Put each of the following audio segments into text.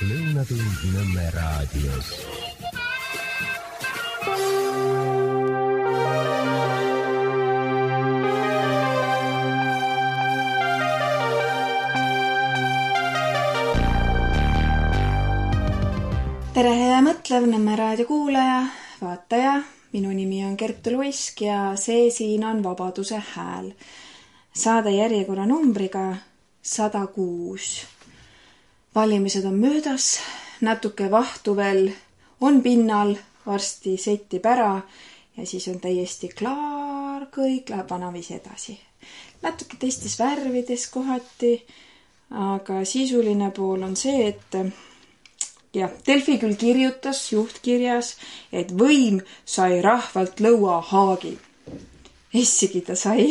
Lõunatund Nõmme raadios. Tere hea mõtlev Nõmme raadio kuulaja, vaataja. Minu nimi on Kertu Luisk ja see siin on Vabaduse hääl. Saade järjekorra numbriga 106. Valimised on möödas, natuke vahtu veel on pinnal, varsti settib ära ja siis on täiesti klaar, kõik läheb vanaviisi edasi. Natuke teistes värvides kohati, aga sisuline pool on see, et ja Delfi küll kirjutas juhtkirjas, et võim sai rahvalt lõua haagi. Essigi ta sai.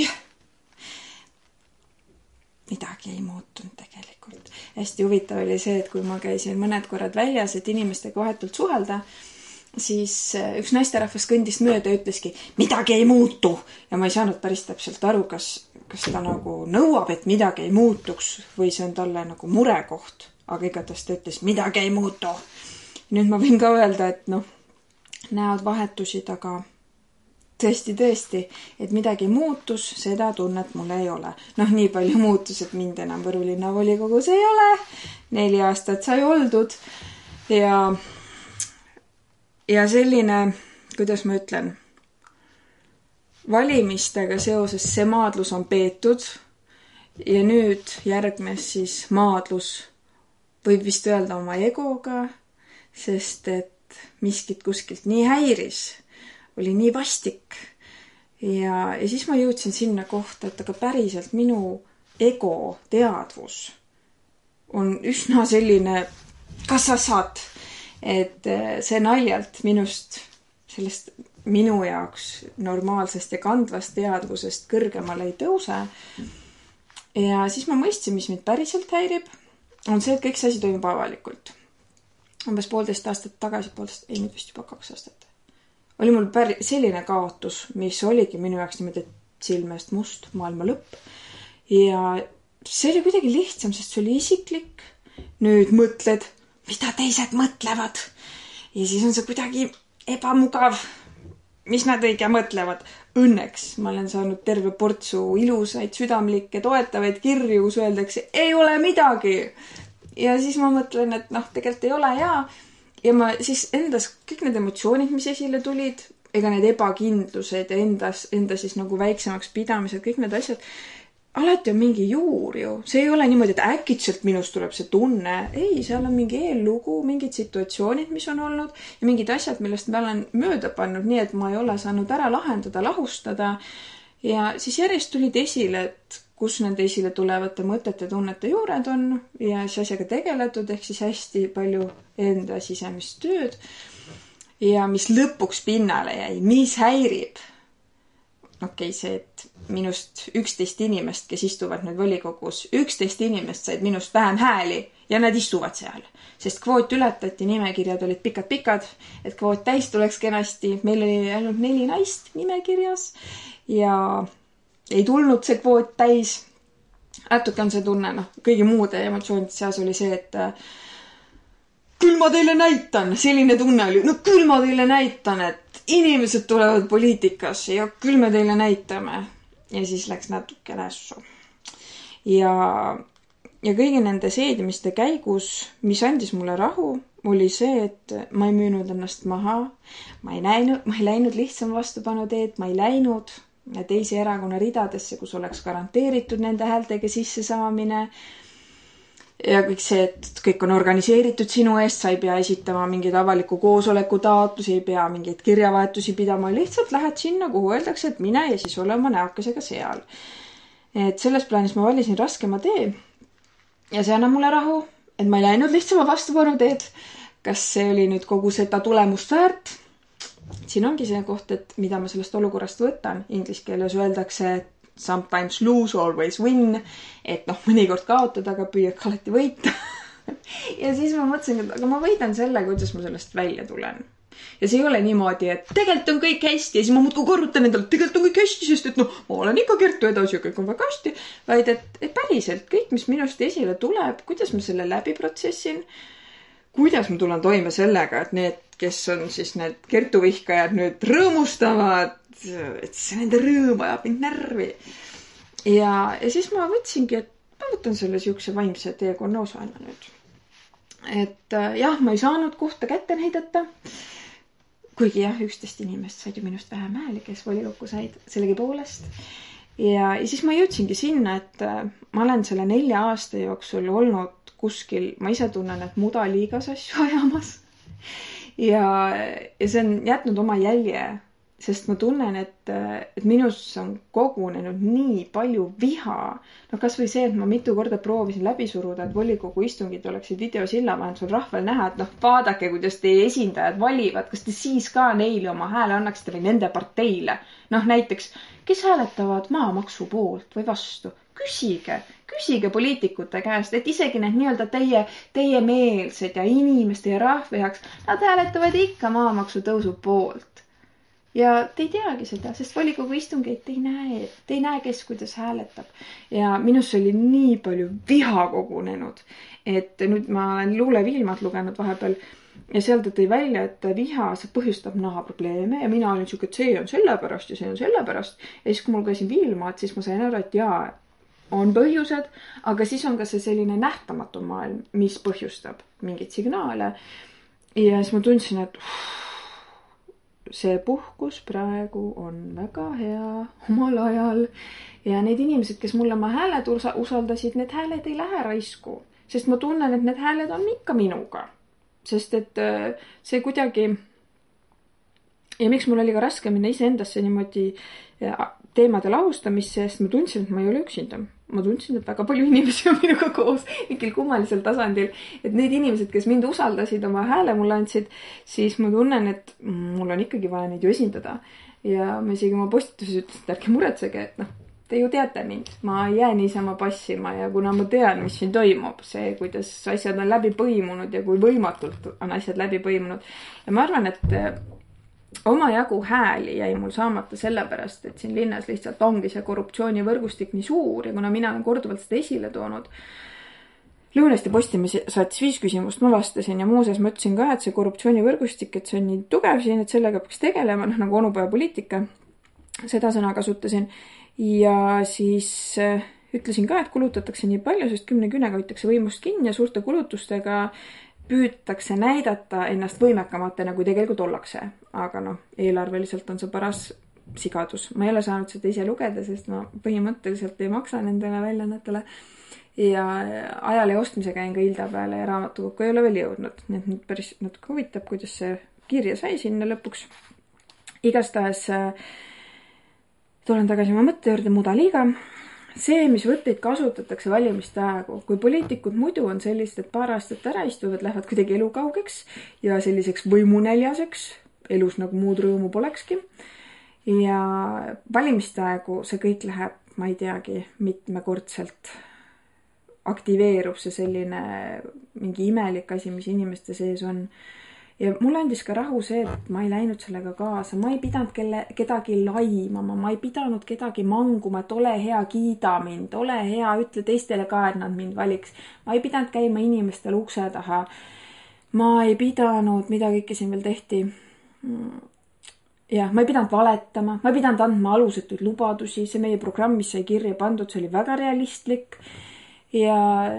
Midagi ei muutunud tegelikult. Hästi huvitav oli see, et kui ma käisin mõned korrad väljas, et inimestega vahetult suhelda, siis üks naisterahvas kõndis mööda ja ütleski, midagi ei muutu. Ja ma ei saanud päris täpselt aru, kas ta nagu nõuab, et midagi ei muutuks või see on talle nagu murekoht. Aga igatahes ta ütles, midagi ei muutu. Nüüd ma võin ka öelda, et näod vahetusid, aga tõesti, et midagi muutus, seda tunnet mul ei ole. Nii palju muutus, et mind enam Võru linna volikogus ei ole. 4 aastat sai oldud. Ja selline, kuidas ma ütlen, valimistega seoses see maadlus on peetud ja nüüd järgnes siis maadlus võib vist öelda oma egoga, sest et miskit kuskilt nii häiris, oli nii vastik. Ja siis ma jõudsin sinna kohta, et aga päriselt minu ego teadvus on üsna selline, kas sa saad, et see naljalt minust, sellest minu jaoks normaalsest ja kandvast teadvusest kõrgemale ei tõuse. Ja siis ma mõistsin, mis mind päriselt häirib, on see, et kõik see asi toimub avalikult. Umbes 1,5 aastat tagasi, nüüd vist juba 2 aastat. Oli mul selline kaotus, mis oligi minu jaoks niimoodi silmest must, maailma lõpp. Ja see oli kuidagi lihtsam, sest see oli isiklik. Nüüd mõtled, mida teised mõtlevad. Ja siis on see kuidagi ebamugav, mis nad õige mõtlevad. Õnneks ma olen saanud terve portsu ilusaid, südamlikke, toetavaid kirju, kus öeldakse, ei ole midagi. Ja siis ma mõtlen, et tegelikult ei ole ja ma siis endas kõik need emotsioonid, mis esile tulid, ega need ebakindlused ja enda siis nagu väiksemaks pidamised, kõik need asjad, alati on mingi juur ju. See ei ole niimoodi, et äkitselt minust tuleb see tunne. Ei, seal on mingi eellugu, mingid situatsioonid, mis on olnud ja mingid asjad, millest ma olen mööda pannud, nii et ma ei ole saanud ära lahendada, lahustada. Ja siis järjest tulid esile, et kus nende esile tulevate mõtete, tunnete juured on ja siis asjaga tegeletud, ehk siis hästi palju enda sisemist tööd. Ja mis lõpuks pinnale jäi, mis häirib. See, et minust 11 inimest, kes istuvad nüüd volikogus, 11 inimest said minust vähem hääli ja nad istuvad seal. Sest kvoot ületati, nimekirjad olid pikad, et kvoot täis tuleks kenasti. Meil oli ainult 4 naist nimekirjas ja ei tulnud see kvoot täis. Natuke on see tunne, kõigi muude emotsioonide seas oli see, et küll ma teile näitan, selline tunne oli, küll ma teile näitan, et inimesed tulevad poliitikasse ja küll me teile näitame. Ja siis läks natuke nässu. Ja kõigi nende seedimiste käigus, mis andis mulle rahu, oli see, et ma ei müünud ennast maha. Ma ei läinud lihtsam vastupanu teed, ma ei läinud teisi erakonna ridadesse, kus oleks garanteeritud nende häältega sisse saamine. Ja kõik see, et kõik on organiseeritud sinu eest, sa ei pea esitama mingeid avaliku koosoleku taotlusi, ei pea mingeid kirjavahetusi pidama, lihtsalt lähed sinna, kuhu öeldakse, et mine ja siis ole oma näokesega seal. Et selles plaanis ma valisin raskema tee ja see annab mulle rahu, et ma ei läinud lihtsama vastupanu teed. Kas see oli nüüd kogu seda tulemust väärt? Siin ongi see koht, et mida ma sellest olukorrast võtan. Inglise keeles öeldakse, et sometimes lose, always win, et mõnikord kaotada, aga püüaks alati võita. Ja siis ma mõtlesin, et aga ma võidan selle, kuidas ma sellest välja tulen. Ja see ei ole niimoodi, et tegelikult on kõik hästi ja siis ma muudku korrutan endale, tegelikult on kõik hästi, sest et ma olen ikka Kertu edasi ja kõik on väga hästi. Vaid et päriselt kõik, mis minust esile tuleb, kuidas ma selle läbi protsessin, kuidas ma tulen toime sellega, et need, kes on siis need kertuvihkajad nüüd rõõmustavad, et see nende rõõm ajab mind närvi. Ja siis ma võtsingi, et ma võtan selle siukse vaimse teekonna osana nüüd. Et jah, ma ei saanud kohta kätte näidata. Kuigi jah, 11 inimest said ju minust vähem hääli, kes volikokku said sellegi poolest. Ja siis ma jõudsingi sinna, et ma olen selle 4 aasta jooksul olnud kuskil, ma ise tunnen, et muda liigas asju ajamas. Ja see on jätnud oma jälje, sest ma tunnen, et minus on kogunenud nii palju viha. No kas või see, et ma mitu korda proovisin läbi suruda, et volikogu istungid oleksid videosilla vahendusel rahval näha, et vaadake, kuidas teie esindajad valivad, kas te siis ka neile oma hääle annaksite või nende parteile. Näiteks, kes hääletavad maamaksu poolt või vastu? Küsige poliitikute käest, et isegi need nii-öelda teie meelsed ja inimeste ja rahva heaks, nad hääletavad ikka maamaksu tõusu poolt. Ja te ei teagi seda, sest volikogu istungeid te ei näe, kes kuidas hääletab. Ja minus oli nii palju viha kogunenud, et nüüd ma olen Luule Viilmat lugenud vahepeal ja seal ta tõi välja, et viha see põhjustab nahaprobleeme ja mina olin siuke, et see on sellepärast ja see on sellepärast. Ja siis, kui mul käisin Viilmaat, siis ma sain aru, et jaa, on põhjused, aga siis on ka see selline nähtamatu maailm, mis põhjustab mingeid signaale. Ja siis ma tundsin, et see puhkus praegu on väga hea omal ajal ja need inimesed, kes mulle oma hääled usaldasid, need hääled ei lähe raisku, sest ma tunnen, et need hääled on ikka minuga, sest et see kuidagi ja miks mul oli ka raske minna iseendasse niimoodi teemade lahustamisse, sest ma tundsin, et ma ei ole üksinda. Ma tundsin, et väga palju inimesi on minuga koos mingil kummalisel tasandil, et need inimesed, kes mind usaldasid, oma hääle mulle andsid, siis ma tunnen, et mul on ikkagi vaja neid ju esindada. Ja ma isegi oma postituses ütlesin, et ärge muretsege, et te ju teate mind. Ma ei jää niisama passima ja kuna ma tean, mis siin toimub, see, kuidas asjad on läbi põimunud ja kui võimatult on asjad läbi põimunud. Ja ma arvan, et oma jagu hääli jäi mul saamata sellepärast, et siin linnas lihtsalt ongi see korruptsioonivõrgustik nii suur ja kuna mina olen korduvalt seda esile toonud. Lõunesti Postimees saatis 5 küsimust, ma vastasin ja muuseas ma ütlesin ka, et see korruptsioonivõrgustik, et see on nii tugev siin, et sellega peaks tegelema, nagu onupojapoliitika, seda sõna kasutasin. Ja siis ütlesin ka, et kulutatakse nii palju, sest 10 künega hoitakse võimust kinni ja suurte kulutustega püütakse näidata ennast võimekamatena, kui tegelikult ollakse. Aga eelarveliselt on see paras sigadus. Ma ei ole saanud seda ise lugeda, sest ma põhimõtteliselt ei maksa nendele väljaannetele. Ja ajale ostmise käin ka Ilda peale ja raamatukokku ei ole veel jõudnud. Nii et nüüd päris natuke huvitab, kuidas see kirja sai sinna lõpuks. Igastahes tulen tagasi oma mõtte juurde muda liiga. See, mis võtteid kasutatakse valimiste aegu, kui poliitikud muidu on sellist, et paar aastat ära istuvad, lähevad kuidagi elu kaugeks ja selliseks võimuneljaseks, elus nagu muud rõõmu polekski. Ja valimiste aegu see kõik läheb, ma ei teagi, mitmekordselt aktiveerub see selline mingi imelik asi, mis inimeste sees on. Ja mulle andis ka rahu see, et ma ei läinud sellega kaasa. Ma ei pidanud kedagi laimama, ma ei pidanud kedagi manguma, et ole hea, kiida mind, ole hea, ütle teistele ka, et nad mind valiks. Ma ei pidanud käima inimestele ukse taha. Ma ei pidanud, mida kõike siin veel tehti. Ja, ma ei pidanud valetama, ma ei pidanud andma alusetuid lubadusi. See meie programmis sai kirja pandud, see oli väga realistlik. Ja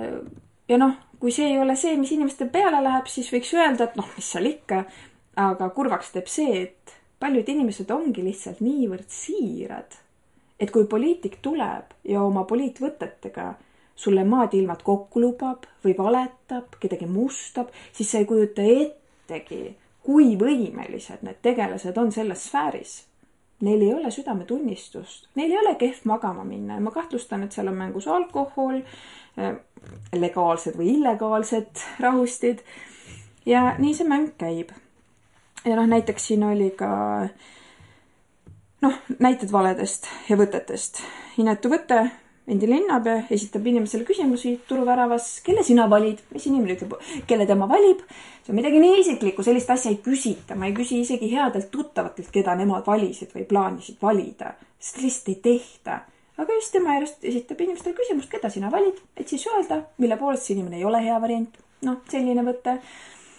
kui see ei ole see, mis inimeste peale läheb, siis võiks öelda, et mis seal ikka, aga kurvaks teeb see, et paljud inimesed ongi lihtsalt niivõrd siirad, et kui poliitik tuleb ja oma poliitvõtetega sulle maadilmad kokku lubab või valetab, kedagi mustab, siis sa ei kujuta ettegi, kui võimelised need tegelased on selles sfääris. Neil ei ole südametunnistust, neil ei ole kehv magama minna ja ma kahtlustan, et seal on mängus alkohol, legaalsed või illegaalsed rahustid ja nii see mäng käib. Ja näiteks siin oli ka näited valedest ja võtetest. Inetu võte, endine linnapea esitab inimesele küsimusi turuväravas, kelle sina valid, mis inimene ütleb, kelle tema valib. See on midagi nii isiklikku, sellist asja ei küsita, ma ei küsi isegi headelt tuttavatelt, keda nemad valisid või plaanisid valida, sest lihtsalt ei tehta. Aga just tema järjest esitab inimestele küsimust, keda sina valid, et siis öelda, mille poolest see inimene ei ole hea variant. Selline võte.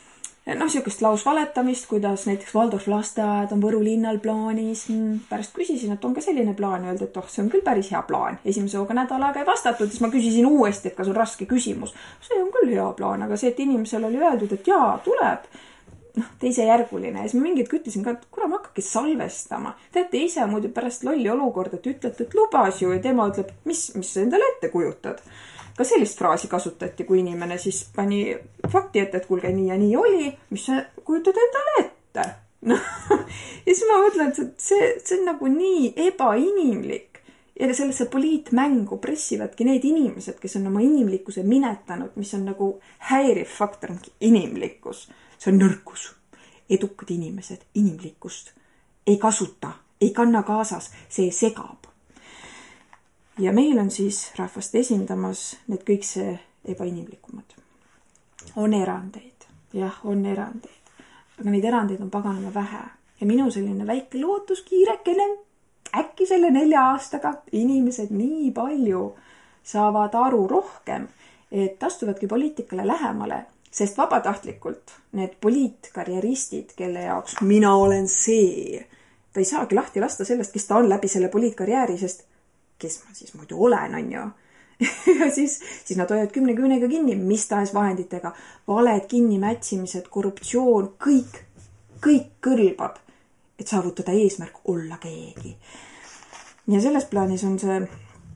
Siukest lausvaletamist, kuidas näiteks Waldorf lasteaed on Võru linnal plaanis. Pärast küsisin, et on ka selline plaan, öeldi, et see on küll päris hea plaan. Esimese hooga nädal aega ei vastatud, siis ma küsisin uuesti, et kas on raske küsimus. See on küll hea plaan, aga see, et inimesel oli öeldud, et jaa, tuleb, teisejärguline. Ja siis ma mingit ütlesin ka, et kuram, hakkake salvestama. Teate ise muidu pärast lolli olukorda, et ütlete, et lubas ju ja tema ütleb, mis sa endale ette kujutad. Ka sellist fraasi kasutati, kui inimene siis pani fakti ette, et kuulge, nii ja nii oli, mis sa kujutad endale ette. Ja siis ma mõtlen, et see on nagu nii ebainimlik. Ja sellesse poliitmängu pressivadki need inimesed, kes on oma inimlikkuse minetanud, mis on nagu häiriv faktor, inimlikkus. See on nõrkus. Edukad inimesed inimlikkust ei kasuta, ei kanna kaasas, see segab. Ja meil on siis rahvast esindamas need kõik see ebainimlikumad. On erandeid. Jah, on erandeid. Aga neid erandeid on paganama vähe. Ja minu selline väike lootuskiirekene, äkki selle 4 aastaga inimesed nii palju saavad aru rohkem, et astuvadki poliitikale lähemale, sest vabatahtlikult need poliitkarjeristid, kelle jaoks mina olen see, ta ei saagi lahti lasta sellest, kes ta on läbi selle poliitkarjääri, sest kes ma siis muidu olen, on ju. Ja siis nad hoiavad 10 küünega kinni, mis tahes vahenditega, valed, kinnimätsimised, korruptsioon, kõik kõlbab, et saavutada eesmärk olla keegi. Ja selles plaanis on see,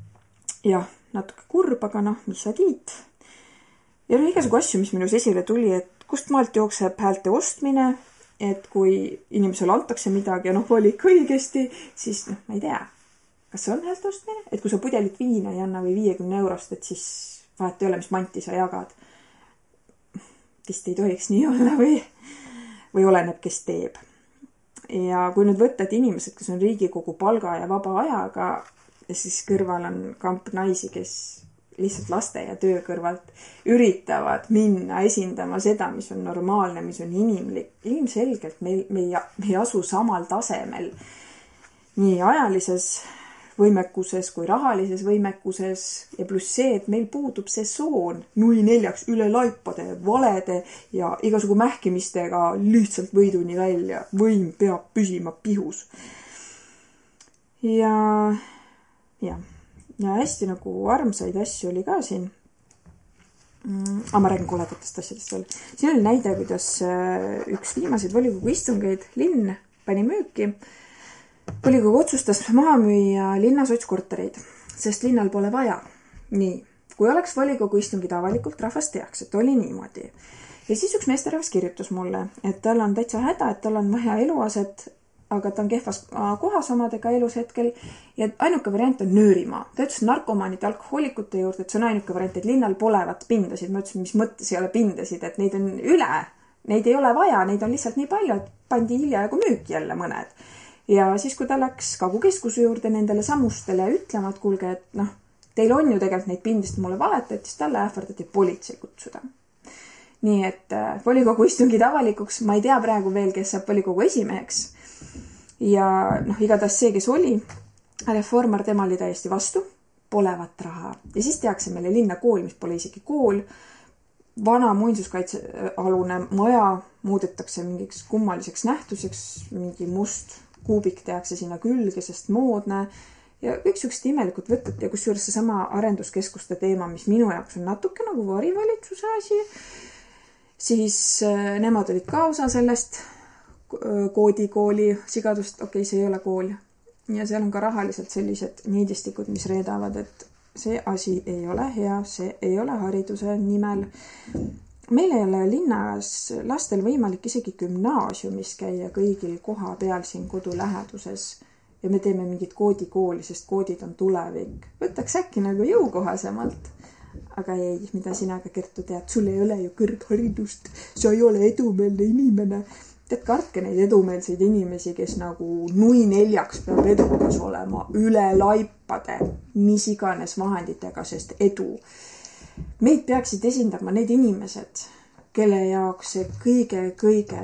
natuke kurb, aga mis sa tiid. Ja igasugu asju, mis minus esile tuli, et kust maalt jookseb häälte ostmine, et kui inimesele antakse midagi ja valik õigesti, siis ma ei tea. Kas see on häält ostmine? Et kui sa pudelit viina ei anna või 50 eurost, et siis vahet ei ole, mis manti sa jagad. Vist ei tohiks nii olla või oleneb, kes teeb. Ja kui nüüd võtta, et inimesed, kes on Riigikogu palga ja vaba ajaga, ja siis kõrval on kamp naisi, kes lihtsalt laste ja töö kõrvalt üritavad minna esindama seda, mis on normaalne, mis on inimlik. Ilmselgelt me ei asu samal tasemel nii ajalises võimekuses kui rahalises võimekuses ja pluss see, et meil puudub see soon nui 4 üle laipade, valede ja igasugu mähkimistega lihtsalt võiduni välja. Võim peab püsima pihus. Ja hästi nagu armsaid asju oli ka siin. Ma räägin koledatest asjadest veel. Siin oli näide, kuidas üks viimaseid volikogu istungeid linn pani müüki. Volikogu otsustas maha müüa linna sotskortereid, sest linnal pole vaja. Nii, kui oleks volikogu istungid avalikult, rahvas teaks, et oli niimoodi. Ja siis üks meesterahvas kirjutas mulle, et tal on täitsa häda, et tal on vaja eluaset, aga ta on kehvas kohas omadega elus hetkel ja ainuke variant on Nöörimaa. Ta ütles narkomaanide alkohoolikute juurde, et see on ainuke variant, et linnal polevat pindasid. Ma ütlesin, mis mõttes ei ole pindasid, et neid on üle, neid ei ole vaja, neid on lihtsalt nii palju, et pandi hiljaegu müüki jälle mõned. Ja siis, kui ta läks Kagu-keskuse juurde nendele samustele ütlema, et kuulge, et teil on ju tegelikult neid pindasid, mulle valetati, siis talle ähvardati politsei kutsuda. Nii et volikogu istungid avalikuks, ma ei tea praegu veel, kes saab volikogu esimeheks. Ja igatahes see, kes oli, reformar, tema oli täiesti vastu, polevat raha. Ja siis tehakse meile linna kool, mis pole isegi kool. Vana muinsuskaitsealune maja muudetakse mingiks kummaliseks nähtuseks, mingi must kuubik tehakse sinna külge, sest moodne ja kõik siuksed imelikult võtted ja kusjuures see sama arenduskeskuste teema, mis minu jaoks on natuke nagu varivalitsuse asi, siis nemad olid ka osa sellest koodikooli sigadust, see ei ole kool ja seal on ka rahaliselt sellised niidistikud, mis reedavad, et see asi ei ole hea, see ei ole hariduse nimel. Meil ei ole linnas lastel võimalik isegi gümnaasiumis käia kõigil koha peal siin kodu läheduses ja me teeme mingit koodikooli, sest koodid on tulevik. Võtaks äkki nagu jõukohasemalt, aga ei, mida sina ka Kertu tead, sul ei ole ju kõrgharidust, sa ei ole edumeelne inimene. Tead, kartke neid edumeelseid inimesi, kes nagu nui 4 peab edukas olema, üle laipade, mis iganes vahenditega, sest edu. Meid peaksid esindama need inimesed, kelle jaoks see kõige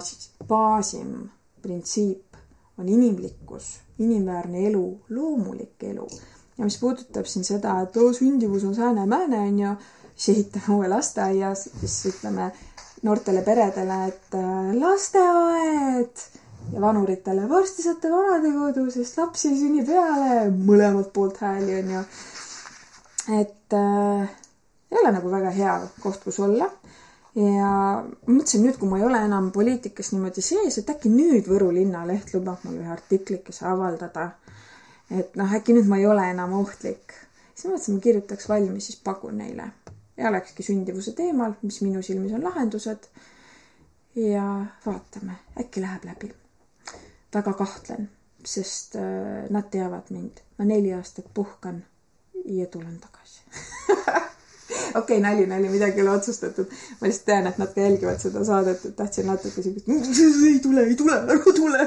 baasim printsiip on inimlikkus, inimväärne elu, loomulik elu. Ja mis puudutab siin seda, et sündivus on sääne-määne, on ju, siis ehitame uue lasteaias, siis ütleme, noortele peredele, et lasteaed ja vanuritele varsti saate vanadekodu, sest lapsi ei sünni peale, mõlemalt poolt hääli on ju. Et ei ole nagu väga hea koht, kus olla. Ja mõtlesin nüüd, kui ma ei ole enam poliitikas niimoodi sees, et äkki nüüd Võru linnaleht lubab mul ühe artiklikese avaldada. Et äkki nüüd ma ei ole enam ohtlik. Siis mõtlesin, ma kirjutaks valmis, siis pakun neile. Ja olekski sündivuse teemal, mis minu silmis on lahendused. Ja vaatame, äkki läheb läbi. Väga kahtlen, sest nad teavad mind. Ma 4 aastat puhkan ja tulen tagasi. Okei, nali, midagi ei ole otsustatud. Ma lihtsalt tean, et nad ka jälgivad seda saadet, et tahtsin natuke siukest, ei tule, ära tule.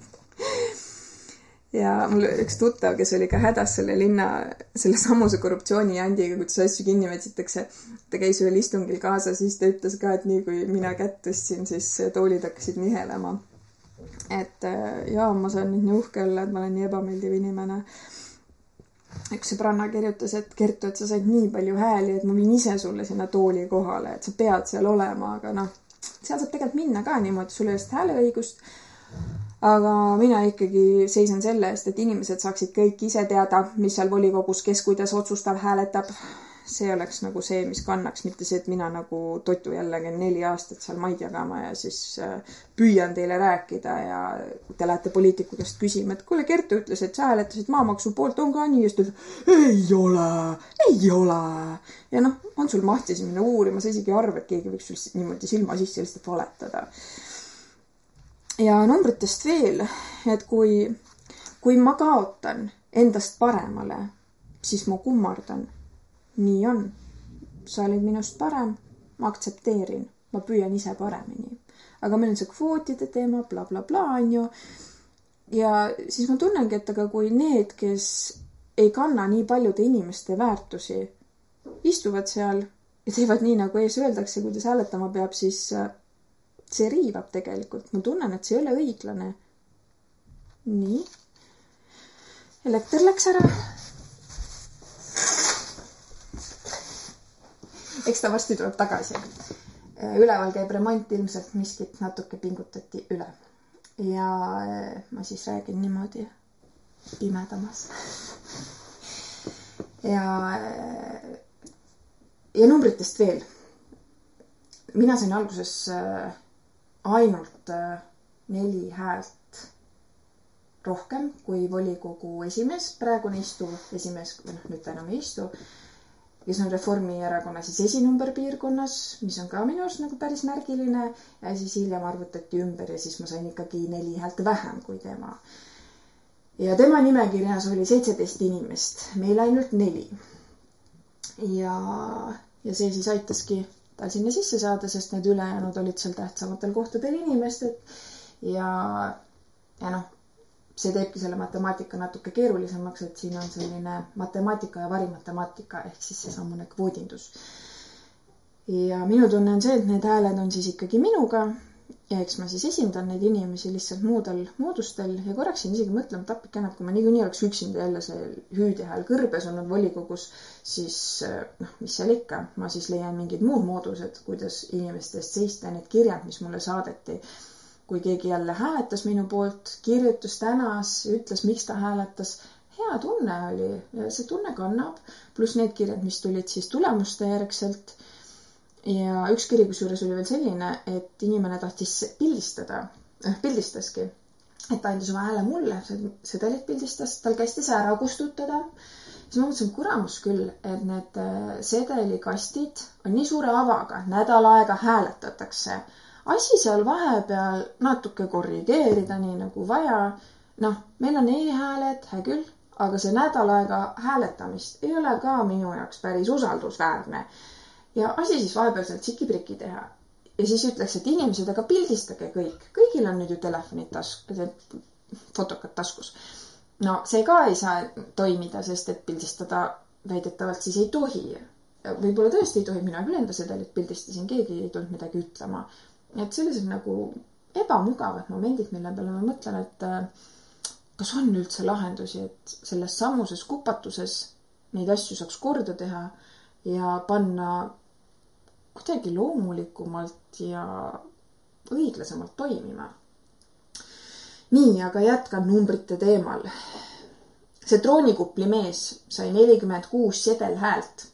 Ja mul üks tuttav, kes oli ka hädas selle samuse korruptsioonijandiga, kuidas asju kinni metsitakse. Ta käis ühel istungil kaasa, siis ta ütles ka, et nii kui mina kätt tõstsin, siis toolid hakkasid nihelema. Et ma saan nüüd nii uhke olla, et ma olen nii ebameeldiv inimene. Üks sõbranna kirjutas, et Kertu, et sa said nii palju hääli, et ma viin ise sulle sinna tooli kohale, et sa pead seal olema, aga seal saab tegelikult minna ka niimoodi, sul ei ole hääleõigust. Aga mina ikkagi seisen selle eest, et inimesed saaksid kõik ise teada, mis seal volikogus, kes kuidas otsustav hääletab. See oleks nagu see, mis kannaks, mitte see, et mina nagu totu jällegi 4 aastat seal maid jagama ja siis püüan teile rääkida ja te lähete poliitiku käest küsima, et kuule, Kertu ütles, et sa hääletasid maamaksu poolt, on ka nii, ja ei ole. Ja on sul mahti siin minna uurima, sa isegi arve, et keegi võiks sul niimoodi silma sisse lihtsalt valetada. Ja numbritest veel, et kui ma kaotan endast paremale, siis ma kummardan. Nii on. Sa olid minust parem, ma aktsepteerin, ma püüan ise paremini. Aga meil on see kvootide teema, bla bla bla, on ju. Ja siis ma tunnengi, et aga kui need, kes ei kanna nii paljude inimeste väärtusi, istuvad seal ja teevad nii, nagu ees öeldakse, kuidas hääletama peab, siis see riivab tegelikult. Ma tunnen, et see ei ole õiglane. Nii. Elekter läks ära. Eks ta varsti tuleb tagasi. Üleval käib remont, ilmselt miskit natuke pingutati üle. Ja ma siis räägin niimoodi pimedamas. Ja numbritest veel. Mina sain alguses ainult 4 häält rohkem kui volikogu esimees. Praegune istuv esimees, nüüd enam ei istu. Kes on Reformierakonna siis esinumber piirkonnas, mis on ka minu arust nagu päris märgiline. Ja siis hiljem arvutati ümber ja siis ma sain ikkagi 4 häält vähem kui tema. Ja tema nimekirjas oli 17 inimest, meil ainult 4. Ja see siis aitaski tal sinna sisse saada, sest need ülejäänud olid seal tähtsamatel kohtadel inimesed. Ja see teebki selle matemaatika natuke keerulisemaks, et siin on selline matemaatika ja varimatemaatika ehk siis seesamune kvoodindus. Ja minu tunne on see, et need hääled on siis ikkagi minuga ja eks ma siis esindan neid inimesi lihtsalt muudel moodustel ja korraks siin isegi mõtlema tapikene, et kui ma niikuinii oleks üksinda jälle see hüüdihääl kõrbes olnud volikogus, siis mis seal ikka, ma siis leian mingid muud moodused, kuidas inimestest seista need kirjad, mis mulle saadeti. Kui keegi jälle hääletas minu poolt, kirjutas tänas, ütles, miks ta hääletas, hea tunne oli ja see tunne kannab, pluss need kirjad, mis tulid siis tulemuste järgselt. Ja üks kiri kusjuures oli veel selline, et inimene tahtis pildistaski, et ta andis oma hääle mulle, sedelit pildistas, tal kästis ära kustutada. Siis ma mõtlesin, kuramus küll, et need sedelikastid on nii suure avaga, nädal aega hääletatakse. Asi seal vahepeal natuke korrigeerida, nii nagu vaja. Meil on e-hääled, hea küll, aga see nädal aega hääletamist ei ole ka minu jaoks päris usaldusväärne. Ja asi siis vahepeal sealt siki-priki teha. Ja siis ütleks, et inimesed, aga pildistage kõik. Kõigil on nüüd ju telefonid fotokad taskus. See ka ei saa toimida, sest et pildistada väidetavalt siis ei tohi. Võib-olla tõesti ei tohi, mina küll enda sedelit pildistasin, keegi ei tulnud midagi ütlema. Et sellised nagu ebamugavad momendid, mille peale ma mõtlen, et kas on üldse lahendusi, et selles samuses kupatuses neid asju saaks korda teha ja panna kuidagi loomulikumalt ja õiglasemalt toimima. Nii, aga jätkan numbrite teemal. See troonikupli mees sai 46 sedelhäält,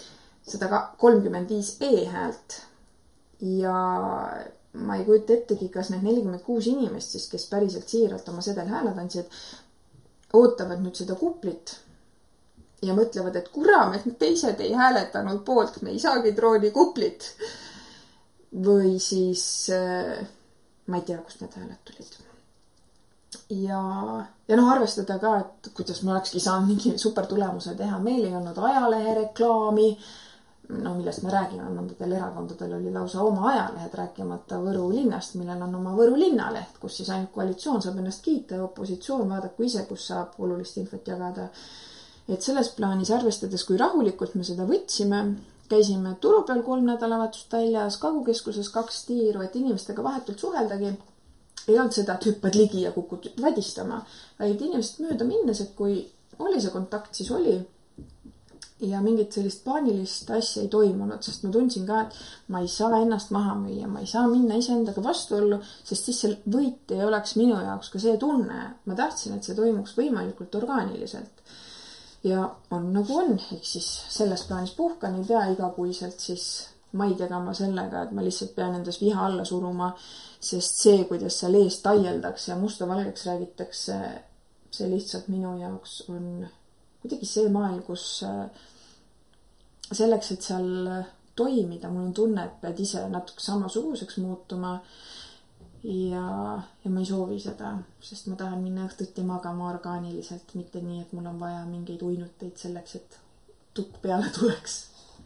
135 e-häält ja ma ei kujuta ettegi, kas need 46 inimest siis, kes päriselt siiralt oma sedelhääled andsid, ootavad nüüd seda kuplit ja mõtlevad, et kuram, et teised ei hääletanud poolt, me ei saagi troonikuplit. Või siis ma ei tea, kust need hääled tulid. Ja arvestada ka, et kuidas me olekski saanud mingi supertulemuse teha. Meil ei olnud ajalehe reklaami, millest me räägime, mõndadel erakondadel oli lausa oma ajalehed, rääkimata Võru linnast, millel on oma Võru linnaleht, kus siis ainult koalitsioon saab ennast kiita ja opositsioon vaadaku ise, kus saab olulist infot jagada. Et selles plaanis arvestades, kui rahulikult me seda võtsime, käisime turu peal 3 nädalavatust väljas, Kagukeskuses 2 tiiru, et inimestega vahetult suheldagi. Ei olnud seda, et hüppad ligi ja kukud vädistama, vaid inimesed mööda minnes, et kui oli see kontakt, siis oli. Ja mingit sellist paanilist asja ei toimunud, sest ma tundsin ka, et ma ei saa ennast maha müüa, ma ei saa minna iseendaga vastuollu, sest siis see võit ei oleks minu jaoks ka see tunne. Ma tahtsin, et see toimuks võimalikult orgaaniliselt. Ja on nagu on, ehk siis selles plaanis puhkan, ei pea igakuiselt siis maid jagama sellega, et ma lihtsalt pean endas viha alla suruma, sest see, kuidas seal ees taieldakse ja musta valgeks räägitakse, see lihtsalt minu jaoks on kuidagi see maailm, kus selleks, et seal toimida, mul on tunne, et pead ise natuke samasuguseks muutuma ja ma ei soovi seda, sest ma tahan minna õhtuti magama orgaaniliselt, mitte nii, et mul on vaja mingeid uinuteid selleks, et tukk peale tuleks.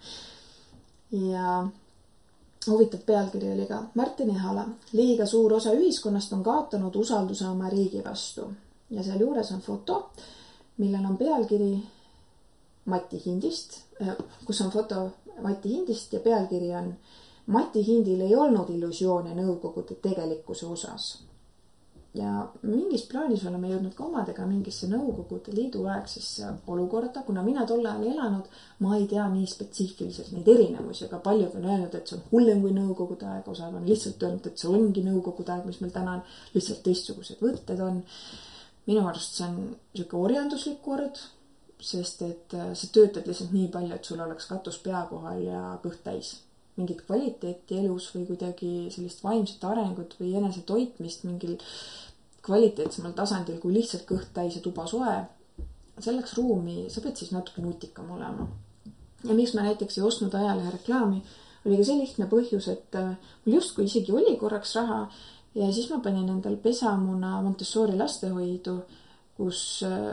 Ja huvitav pealkiri oli ka Martin Ehala. Liiga suur osa ühiskonnast on kaotanud usalduse oma riigi vastu. Ja seal juures on foto, millel on pealkiri Mati Hindist, kus on foto Mati Hindist ja pealkiri on Mati Hindil ei olnud illusioone nõukogude tegelikkuse osas. Ja mingis plaanis oleme jõudnud ka omadega mingisse nõukogude liidu aegsesse olukorda, kuna mina tolle ajal elanud, ma ei tea nii spetsiifiliselt neid erinevusi, aga paljud on öelnud, et see on hullem kui nõukogude aeg, osad on lihtsalt öelnud, et see ongi nõukogude aeg, mis meil täna on, lihtsalt teistsugused võtted on. Minu arust see on siuke orjanduslik kord, sest et sa töötad lihtsalt nii palju, et sul oleks katus pea kohal ja kõht täis. Mingit kvaliteeti elus või kuidagi sellist vaimset arengut või enese toitmist mingil kvaliteetsemal tasandil, kui lihtsalt kõht täis ja tuba soe. Selleks ruumi sa pead siis natuke nutikam olema. Ja miks ma näiteks ei ostnud ajalehe reklaami, oli ka see lihtne põhjus, et mul justkui isegi oli korraks raha ja siis ma panin endal Pesamuna Montessori lastehoidu, kus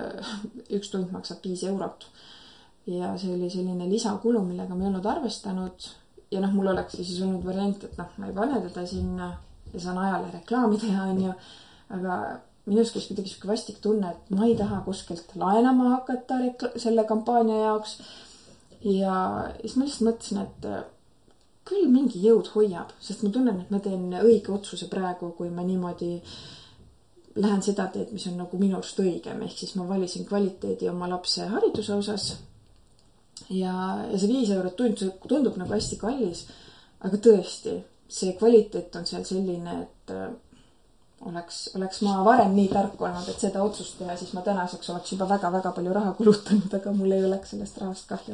1 tund maksab 5 eurot. Ja see oli selline lisakulu, millega ma ei olnud arvestanud. Ja mul oleks siis olnud variant, et ma ei pane teda sinna ja saan ajale reklaami teha, aga minus käis kuidagi siuke vastik tunne, et ma ei taha kuskilt laenama hakata selle kampaania jaoks. Ja siis ma lihtsalt mõtlesin, et küll mingi jõud hoiab, sest ma tunnen, et ma teen õige otsuse praegu, kui ma niimoodi lähen seda teed, mis on nagu minu arust õigem. Ehk siis ma valisin kvaliteedi oma lapse hariduse osas. Ja see 5 eurot tundub nagu hästi kallis, aga tõesti, see kvaliteet on seal selline, et oleks ma varem nii tark olnud, et seda otsust teha, siis ma tänaseks oleks juba väga-väga palju raha kulutanud, aga mul ei oleks sellest rahast kahju.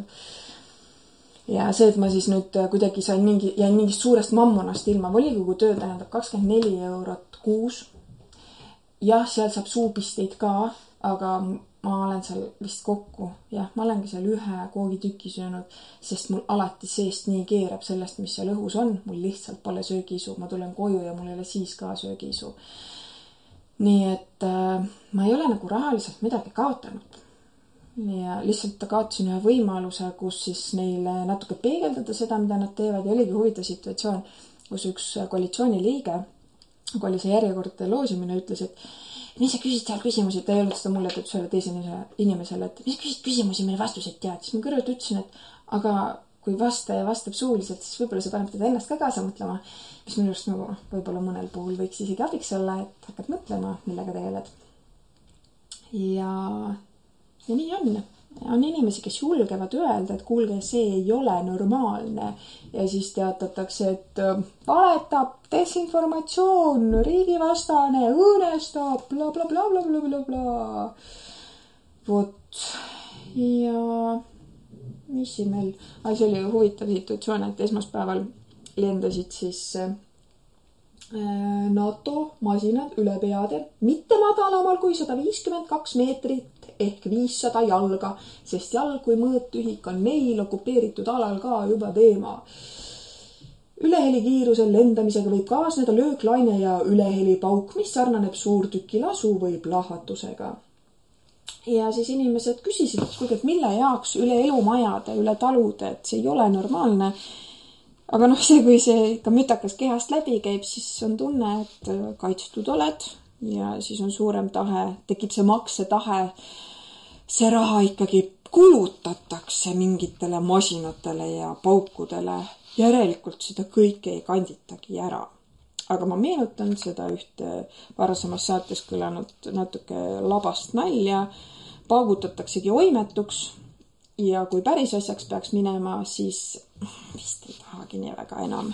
Ja see, et ma siis nüüd kuidagi jäin mingist suurest mammonast ilma, volikogu töö tähendab 24 eurot kuus. Jah, seal saab suupisteid ka, aga ma olen seal vist kokku. Jah, ma olengi seal 1 koogitüki söönud, sest mul alati seest nii keerab sellest, mis seal õhus on. Mul lihtsalt pole söögiisu. Ma tulen koju ja mul ei ole siis ka söögiisu. Nii et ma ei ole nagu rahaliselt midagi kaotanud. Ja lihtsalt kaotasin ühe võimaluse, kus siis neile natuke peegeldada seda, mida nad teevad. Ja oligi huvitav situatsioon, kus üks koalitsiooni liige, kui oli see järjekordade loosimine, ütles, et mis sa küsid seal küsimusi, ta ei olnud seda mulle, et ühele teisele inimesele, et mis sa küsid küsimusi, mille vastuseid tead. Siis ma kõrvalt ütlesin, et aga kui vastaja vastab suuliselt, siis võib-olla see paneb teda ennast ka kaasa mõtlema, mis minu arust nagu võib-olla mõnel puhul võiks isegi abiks olla, et hakkad mõtlema, millega tegeled. Ja nii on. on inimesi, kes julgevad öelda, et kuulge, see ei ole normaalne. Ja siis teatatakse, et valetab, desinformatsioon, riigivastane, õõnestab, bla, bla, bla, bla, bla, bla, bla. Vot. Ja mis siin veel? See oli huvitav situatsioon, et esmaspäeval lendasid siis NATO masinad üle peade, mitte madalamal kui 152 meetrit ehk 500 jalga, sest jalg kui mõõtühik on meil okupeeritud alal ka juba teema. Ülehelikiirusel lendamisega võib kaasneda lööklaine ja ülehelipauk, mis sarnaneb suurtüki lasu või plahvatusega. Ja siis inimesed küsisid, et mille jaoks üle elumajade, üle talude, et see ei ole normaalne. Aga see, kui see ikka mütakas kehast läbi käib, siis on tunne, et kaitstud oled ja siis on suurem tahe, tekib see maksetahe. See raha ikkagi kulutatakse mingitele masinatele ja paukudele. Järelikult seda kõike ei kanditagi ära. Aga ma meenutan seda ühte varasemas saates kõlanud natuke labast nalja. Paugutataksegi oimetuks ja kui päris asjaks peaks minema, siis vist ei tahagi nii väga enam.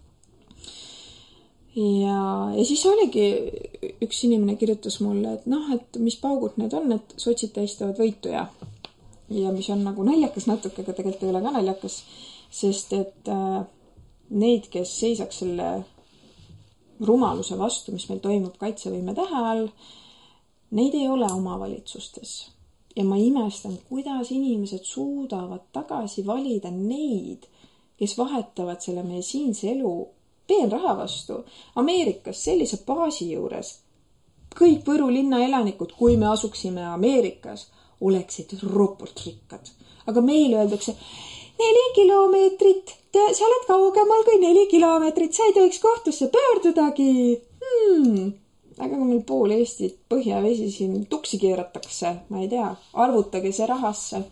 Ja siis oligi üks inimene kirjutas mulle, et mis paugud need on, et sotsid tähistavad võitu ja mis on nagu naljakas natuke, aga tegelikult ei ole ka naljakas, sest et neid, kes seisaks selle rumaluse vastu, mis meil toimub kaitsevõime tähe all, neid ei ole omavalitsustes. Ja ma imestan, kuidas inimesed suudavad tagasi valida neid, kes vahetavad selle meie siinse elu peenraha vastu. Ameerikas sellise baasi juures kõik Võru linna elanikud, kui me asuksime Ameerikas, oleksid ropult rikkad. Aga meil öeldakse 4 kilomeetrit, sa oled kaugemal kui 4 kilomeetrit, sa ei tohiks kohtusse pöördudagi. Aga kui meil pool Eestit põhjavesi siin tuksi keeratakse, ma ei tea, arvutage see rahasse.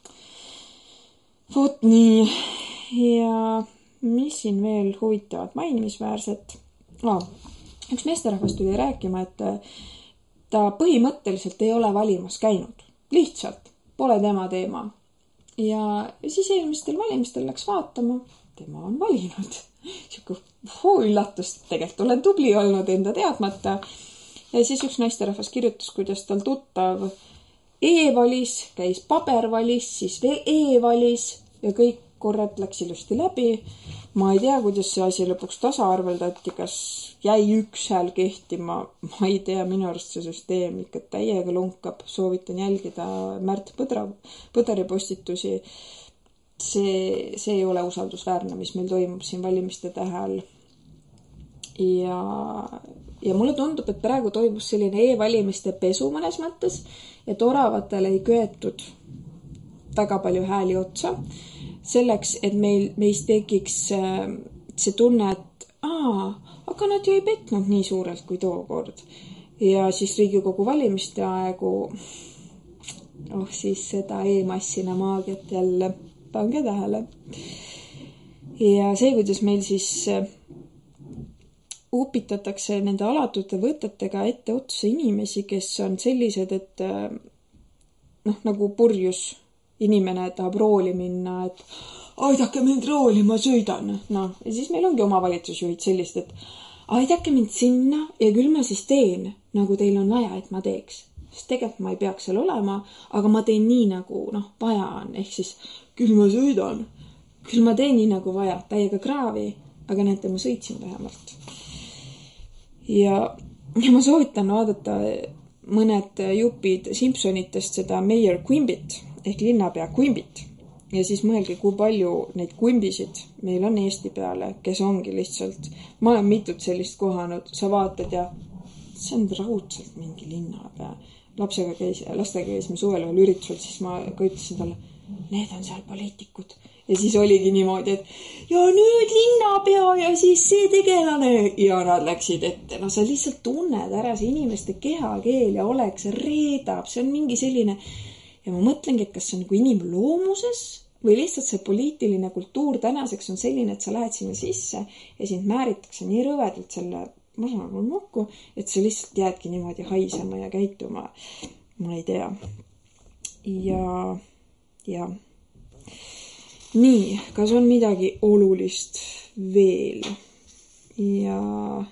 Vot nii. Ja mis siin veel huvitavat mainimisväärset? Üks meesterahvas tuli rääkima, et ta põhimõtteliselt ei ole valimas käinud. Lihtsalt, pole tema teema. Ja siis eelmistel valimistel läks vaatama, tema on valinud. Siuke üllatust, tegelikult olen tubli olnud enda teadmata. Ja siis üks naisterahvas kirjutas, kuidas tal tuttav e-valis, käis pabervalis, siis veel e-valis ja kõik korrad läks ilusti läbi. Ma ei tea, kuidas see asi lõpuks tasa arveldati, kas jäi üks hääl kehtima. Ma ei tea, minu arust see süsteem ikka täiega lunkab. Soovitan jälgida Märt Põdari postitusi. See ei ole usaldusväärne, mis meil toimub siin valimiste tähe all. Ja mulle tundub, et praegu toimus selline e-valimiste pesu mõnes mõttes, et oravatele ei köetud väga palju hääli otsa. Selleks, et meist tekiks see tunne, et aga nad ju ei petnud nii suurelt kui tookord. Ja siis Riigikogu valimiste aegu, siis seda e-massina maagiat jälle, pange tähele. Ja see, kuidas meil siis upitatakse nende alatute võtetega ette otsa inimesi, kes on sellised, et nagu purjus inimene tahab rooli minna, et aidake mind rooli, ma sõidan. Ja siis meil ongi omavalitsusjuhid sellist, et aidake mind sinna ja küll ma siis teen, nagu teil on vaja, et ma teeks. Sest tegelikult ma ei peaks seal olema, aga ma teen nii, nagu vaja on. Ehk siis küll ma sõidan, küll ma teen nii, nagu vaja, täiega kraavi, aga näete, ma sõitsin vähemalt. Ja ma soovitan vaadata mõned jupid Simpsonitest seda Mayor Quimbit ehk linnapea Quimbit. Ja siis mõelge, kui palju neid Quimbisid meil on Eesti peale, kes ongi lihtsalt, ma olen mitut sellist kohanud, sa vaatad ja see on raudselt mingi linnapea. Lastega käisime suvel veel üritusel, siis ma ka ütlesin talle, need on seal poliitikud. Ja siis oligi niimoodi, et ja nüüd linnapea ja siis see tegelane. Ja nad läksid ette. Sa lihtsalt tunned ära see inimeste kehakeel ja olek, see reedab. See on mingi selline. Ja ma mõtlengi, et kas see on nagu inimloomuses või lihtsalt see poliitiline kultuur tänaseks on selline, et sa lähed sinna sisse ja sind määritakse nii rõvedalt selle nokku, et sa lihtsalt jäädki niimoodi haisema ja käituma. Ma ei tea. Ja ja nii, kas on midagi olulist veel? Ja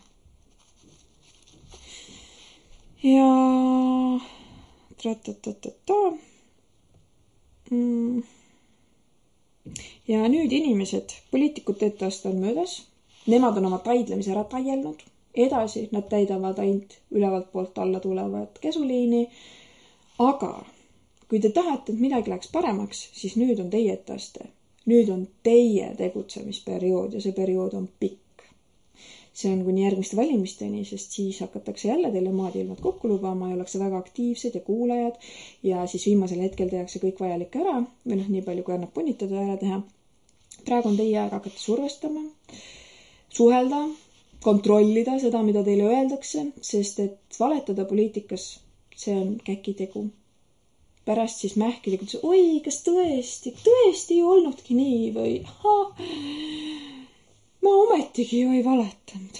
ta. Ja nüüd inimesed, poliitikute etteaste on möödas, nemad on oma taidlemise ära taielnud, edasi nad täidavad ainult ülevalt poolt alla tulevat käsuliini, aga kui te tahate, et midagi läheks paremaks, siis nüüd on teie etteaste. Nüüd on teie tegutsemisperiood ja see periood on pikk. See on kuni järgmiste valimisteni, sest siis hakatakse jälle teile maadilmad kokku lubama ja ollakse väga aktiivsed ja kuulajad ja siis viimasel hetkel tehakse kõik vajalik ära või nii palju, kui annab punitada ära teha. Praegu on teie aeg hakata survestama, suhelda, kontrollida seda, mida teile öeldakse, sest et valetada poliitikas, see on käkitegu. Pärast siis mähkida, et oi, kas tõesti ei olnudki nii või ma ometigi ju ei valetanud.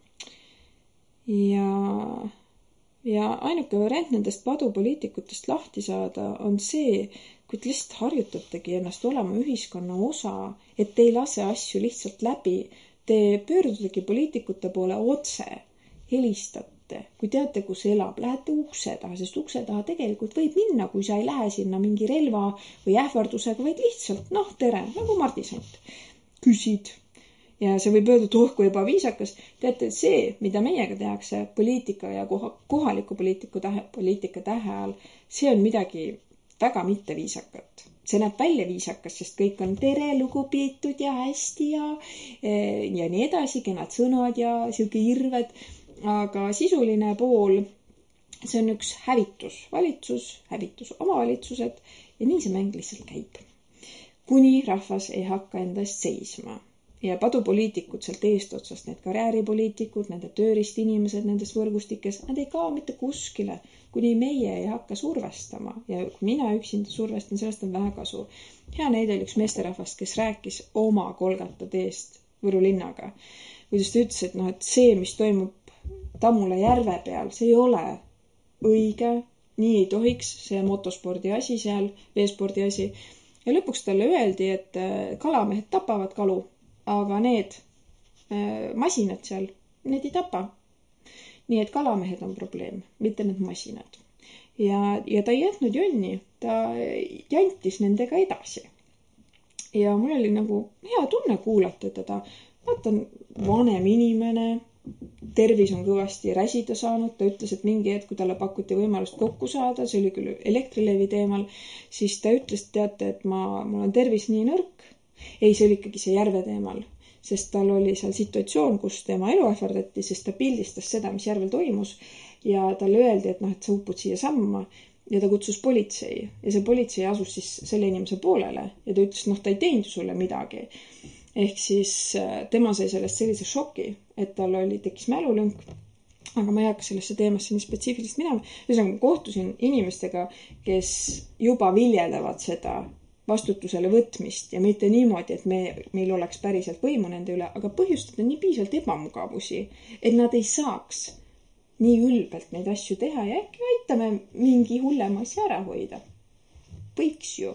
Ja ainuke variant nendest padupoliitikutest lahti saada on see, kui te lihtsalt harjutategi ennast olema ühiskonna osa, et te ei lase asju lihtsalt läbi. Te pöördudegi poliitikute poole otse, helistate, kui teate, kus elab, lähete ukse taha, sest ukse taha tegelikult võib minna, kui sa ei lähe sinna mingi relva või ähvardusega, vaid lihtsalt, tere, nagu Mardisant, küsid. Ja see võib öelda, et kui ebaviisakas. Teate, see, mida meiega tehakse poliitika ja kohaliku poliitika tähe all, see on midagi väga mitteviisakat. See näeb välja viisakas, sest kõik on tere, lugupeetud ja hästi ja nii edasi, kenad sõnad ja siuke irved. Aga sisuline pool, see on üks hävitus valitsus, hävitus omavalitsused ja nii see mäng lihtsalt käib. Kuni rahvas ei hakka endast seisma. Ja padupoliitikud sealt eestotsast, need karjääripoliitikud, nende tööriist inimesed nendes võrgustikes, nad ei kao mitte kuskile, kuni meie ei hakka survestama. Ja kui mina üksinda survestan, sellest on vähe kasu. Hea näide oli üks meesterahvast, kes rääkis oma Kolgata teest Võru linnaga. Kuidas ta ütles, et see, mis toimub Tammula järve peal, see ei ole õige, nii ei tohiks, see motospordi asi seal, veespordi asi. Ja lõpuks talle öeldi, et kalamehed tapavad kalu. Aga need masinad seal, need ei tapa. Nii et kalamehed on probleem, mitte need masinad. Ja ta ei jätnud jonni, ta jantis nendega edasi. Ja mul oli nagu hea tunne kuulata teda. Vaata on vanem inimene, tervis on kõvasti räsida saanud. Ta ütles, et mingi hetk, kui talle pakuti võimalust kokku saada, see oli küll Elektrilevi teemal, siis ta ütles, teate, et mul on tervis nii nõrk. Ei, see oli ikkagi see järve teemal, sest tal oli seal situatsioon, kus tema elu ähvardati, sest ta pildistas seda, mis järvel toimus ja talle öeldi, et sa upud siia samma ja ta kutsus politsei ja see politsei asus siis selle inimese poolele ja ta ütles, ta ei teinud sulle midagi. Ehk siis tema sai sellest sellise šoki, et tal tekkis mälulünk, aga ma ei hakka sellesse teemasse nii spetsiifilist minema. Ühesõnaga, kohtusin inimestega, kes juba viljelevad seda vastutusele võtmist ja mitte niimoodi, et meil oleks päriselt võimu nende üle, aga põhjustada nii piisavalt ebamugavusi, et nad ei saaks nii ülbelt neid asju teha ja äkki aitame mingi hullema asja ära hoida. Võiks ju.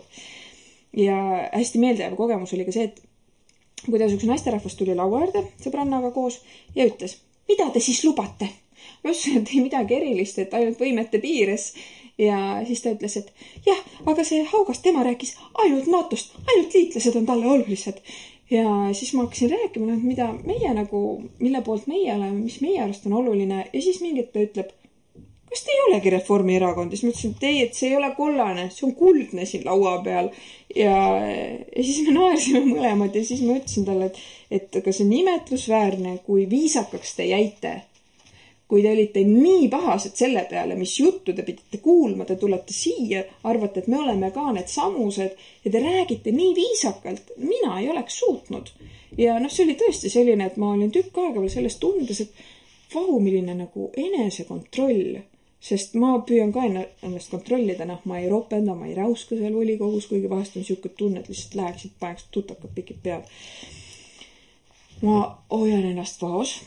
Ja hästi meeldejääv kogemus oli ka see, et kuidas üks naisterahvas tuli laua äärde sõbrannaga koos ja ütles, mida te siis lubate? Ma ütlesin, et ei midagi erilist, et ainult võimete piires. Ja siis ta ütles, et jah, aga see Haugast tema rääkis ainult NATO-st, ainult liitlased on talle olulised. Ja siis ma hakkasin rääkima, mida meie mille poolt meie oleme, mis meie arust on oluline. Ja siis mingit ta ütleb, kas te ei olegi Reformierakond? Ja siis ma ütlesin, et ei, et see ei ole kollane, see on kuldne siin laua peal. Ja siis me naersime mõlemad ja siis ma ütlesin talle, et aga see on imetlusväärne, kui viisakaks te jäite. Kui te olite nii pahased selle peale, mis juttu te pidite kuulma, te tulete siia, arvate, et me oleme ka need samused ja te räägite nii viisakalt, mina ei oleks suutnud. Ja see oli tõesti selline, et ma olin tükk aega veel sellest tundes, et milline enesekontroll, sest ma püüan ka ennast kontrollida, ma ei ropenda, ma ei räuska seal volikogus, kuigi vahest on siuke tunne, et lihtsalt läheksid paneks tutakad pikid pead. Ma hoian ennast vaos.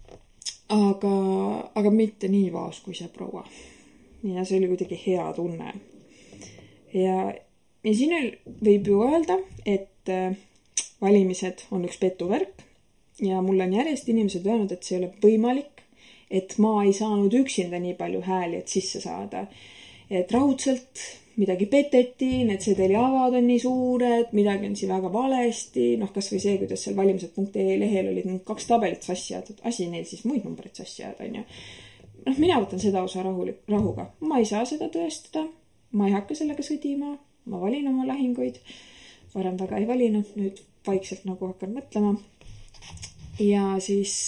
Aga mitte nii vaos kui see proua. Ja see oli kuidagi hea tunne. Ja ja siin võib ju öelda, et valimised on üks petuvärk ja mul on järjest inimesed öelnud, et see ei ole võimalik, et ma ei saanud üksinda nii palju hääli, et sisse saada. Et raudselt midagi peteti, need sedeliavad on nii suured, midagi on siin väga valesti, kas või see, kuidas seal valimised.ee lehel olid 2 tabelit sassi jäetud, asi neil siis muid numbreid sassi jääda, on ju. Mina võtan seda osa rahuga. Ma ei saa seda tõestada, ma ei hakka sellega sõdima, ma valin oma lahinguid, varem väga ei valinud, nüüd vaikselt nagu hakkan mõtlema. Ja siis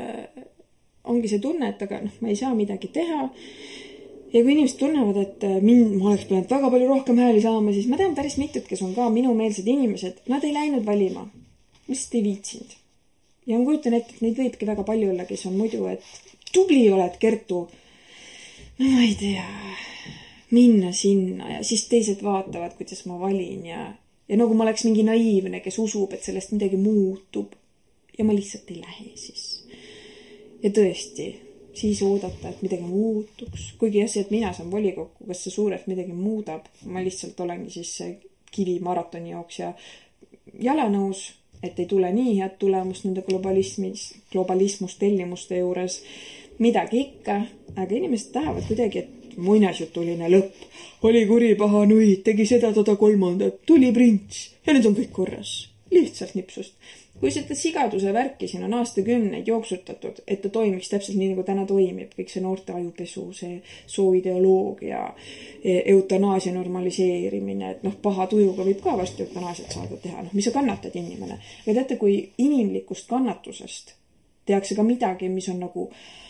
ongi see tunne, et aga ma ei saa midagi teha. Ja kui inimesed tunnevad, et ma oleks pidanud väga palju rohkem hääli saama, siis ma tean päris mitut, kes on ka minumeelsed inimesed, nad ei läinud valima. Lihtsalt ei viitsinud. Ja ma kujutan ette, et neid võibki väga palju olla, kes on muidu, et tubli oled, Kertu. No ma ei tea, minna sinna ja siis teised vaatavad, kuidas ma valin ja nagu ma oleks mingi naiivne, kes usub, et sellest midagi muutub. Ja ma lihtsalt ei lähe siis. Ja tõesti, siis oodata, et midagi muutuks. Kuigi jah, see, et mina saan volikokku, kas see suurelt midagi muudab. Ma lihtsalt olengi siis kivi maratoni jaoks ja jalanõus, et ei tule nii head tulemust nende globalismus tellimuste juures. Midagi ikka, aga inimesed tahavad kuidagi, et muinasjutuline lõpp. Oli kuri paha nõid, tegi seda 3, tuli prints ja nüüd on kõik korras. Lihtsalt nipsust. Kui seda sigaduse värki siin on aastakümneid jooksutatud, et ta toimiks täpselt nii, nagu täna toimib, kõik see noorte ajupesu, see sooideoloogia, eutanaasia normaliseerimine, et paha tujuga võib ka vast eutanaasiat saada teha, mis sa kannatad inimene. Ja teate, kui inimlikust kannatusest tehakse ka midagi, mis on nagu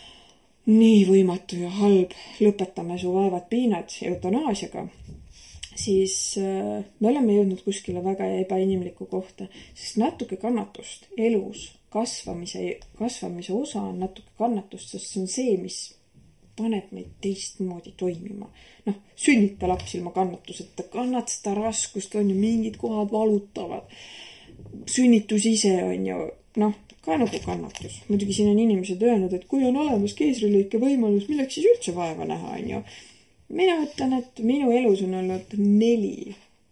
nii võimatu ja halb, lõpetame su vaevad piinad eutanaasiaga, siis me oleme jõudnud kuskile väga ebainimlikku kohta, sest natuke kannatust elus kasvamise osa on natuke kannatust, sest see on see, mis paneb meid teistmoodi toimima. Sünnita laps ilma kannatuseta, kannad seda raskust, on ju, mingid kohad valutavad. Sünnitus ise on ju, ka nagu kannatus. Muidugi siin on inimesed öelnud, et kui on olemas keisrilõike võimalus, milleks siis üldse vaeva näha, on ju. Mina ütlen, et minu elus on olnud 4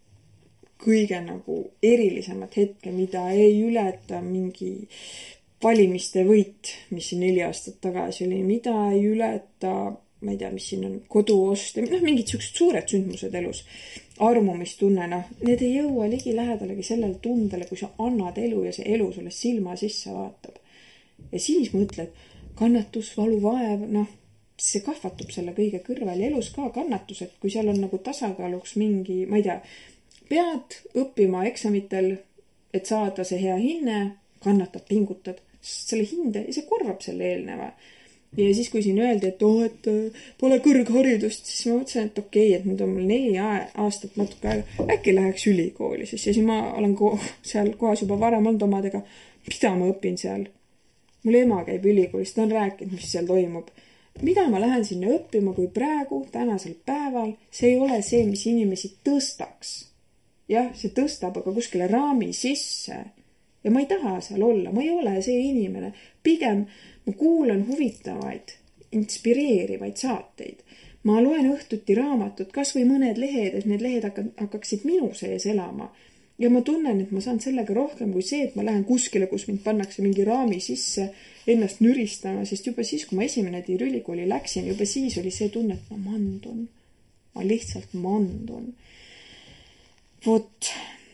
kõige nagu erilisemat hetke, mida ei ületa mingi valimiste võit, mis siin 4 aastat tagasi oli, mida ei ületa, ma ei tea, mis siin on, koduost, mingid sellised suured sündmused elus, armumistunne, need ei jõua ligi lähedalegi sellele tundele, kui sa annad elu ja see elu sulle silma sisse vaatab. Ja siis mõtled, kannatus, valu, vaev, see kahvatub selle kõige kõrval ja elus ka kannatus, et kui seal on nagu tasakaaluks mingi, ma ei tea, pead õppima eksamitel, et saada see hea hinne, kannatad, pingutad, selle hinde ja see korvab selle eelneva. Ja siis, kui siin öeldi, et pole kõrgharidust, siis ma mõtlesin, et okei, et nüüd on mul 4 aastat natuke aega, äkki läheks ülikooli, siis ja siis ma olen seal kohas juba varem olnud omadega, mida ma õpin seal. Mul ema käib ülikoolis, ta on rääkinud, mis seal toimub. Mida ma lähen sinna õppima, kui praegu, tänasel päeval, see ei ole see, mis inimesi tõstaks. Jah, see tõstab aga kuskile raami sisse. Ja ma ei taha seal olla, ma ei ole see inimene. Pigem ma kuulan huvitavaid, inspireerivaid saateid. Ma loen õhtuti raamatut, kas või mõned lehed, et need lehed hakkaksid minu sees elama. Ja ma tunnen, et ma saan sellega rohkem kui see, et ma lähen kuskile, kus mind pannakse mingi raami sisse ennast nüristama, sest juba siis, kui ma esimene tiir ülikooli läksin, juba siis oli see tunne, et ma mandun. Ma lihtsalt mandun. Vot.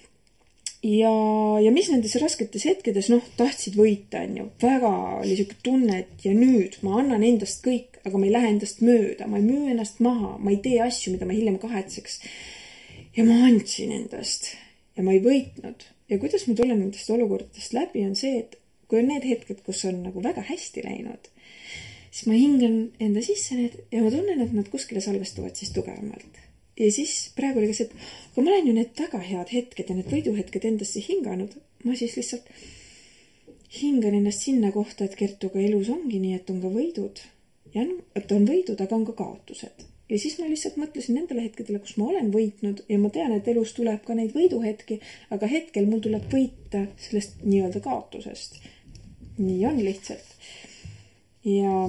Ja mis nendes rasketes hetkedes, tahtsid võita, on ju. Väga oli selline tunne, et ja nüüd ma annan endast kõik, aga ma ei lähe endast mööda, ma ei müü ennast maha, ma ei tee asju, mida ma hiljem kahetseks. Ja ma andsin endast. Ja ma ei võitnud. Ja kuidas ma tulen nendest olukordadest läbi on see, et kui on need hetked, kus on nagu väga hästi läinud, siis ma hingan enda sisse need ja ma tunnen, et nad kuskile salvestuvad siis tugevamalt. Ja siis praegu oli ka see, et kui ma olen ju need väga head hetked ja need võiduhetked endasse hinganud, ma siis lihtsalt hingan ennast sinna kohta, et Kertuga elus ongi nii, et on ka võidud. Ja et on võidud, aga on ka kaotused. Ja siis ma lihtsalt mõtlesin nendele hetkedele, kus ma olen võitnud ja ma tean, et elus tuleb ka neid võiduhetki, aga hetkel mul tuleb võita sellest nii-öelda kaotusest. Nii on lihtsalt. Ja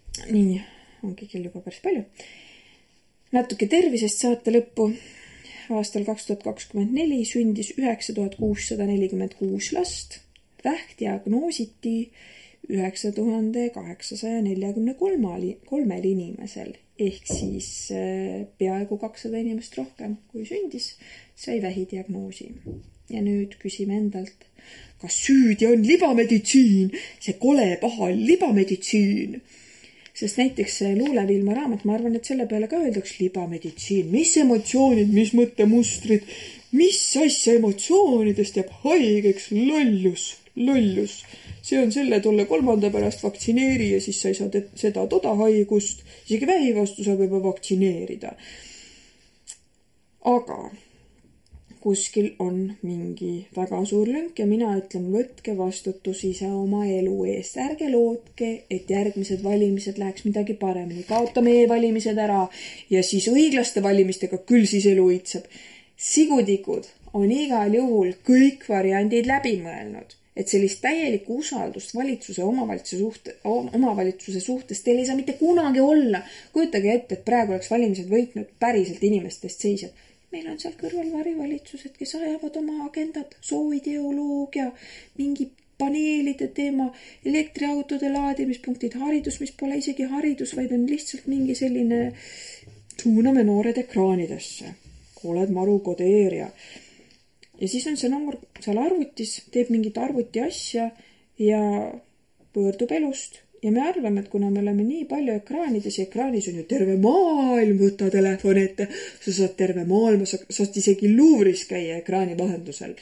nii ongi küll juba päris palju. Natuke tervisest saate lõppu. aastal 2024 sündis 9646 last, vähk diagnoositi 9843 inimesel, ehk siis peaaegu 200 inimest rohkem kui sündis, sai vähidiagnoosi. Ja nüüd küsime endalt, kas süüdi on libameditsiin, see kole paha libameditsiin? Sest näiteks see Luulevilma raamat, ma arvan, et selle peale ka öeldaks libameditsiin, mis emotsioonid, mis mõttemustrid, mis asja emotsioonidest jääb haigeks, lollus. See on selle tolle 3. pärast vaktsineeri ja siis sa ei saa seda toda haigust, isegi vähi vastu saab juba vaktsineerida. Aga kuskil on mingi väga suur lünk ja mina ütlen, võtke vastutus ise oma elu eest. Ärge lootke, et järgmised valimised läheks midagi paremini. Kaotame e-valimised ära ja siis õiglaste valimistega küll siis elu õitseb. Sigutikud on igal juhul kõik variandid läbi mõelnud. Et sellist täielikku usaldust valitsuse omavalitsuse suhtes teil ei saa mitte kunagi olla. Kujutage ette, et praegu oleks valimised võitnud päriselt inimestest seisjad. Meil on seal kõrval varivalitsused, kes ajavad oma agendat, sooideoloogia, mingi paneelide teema, elektriautode laadimispunktid, haridus, mis pole isegi haridus, vaid on lihtsalt mingi selline suuname noored ekraanidesse. Oled maru kodeerija. Ja siis on see noor seal arvutis, teeb mingit arvuti asja ja pöördub elust. Ja me arvame, et kuna me oleme nii palju ekraanides ja ekraanis on ju terve maailm, võtta telefon ette, sa saad terve maailma, sa saad isegi Louvre'is käia ekraani vahendusel.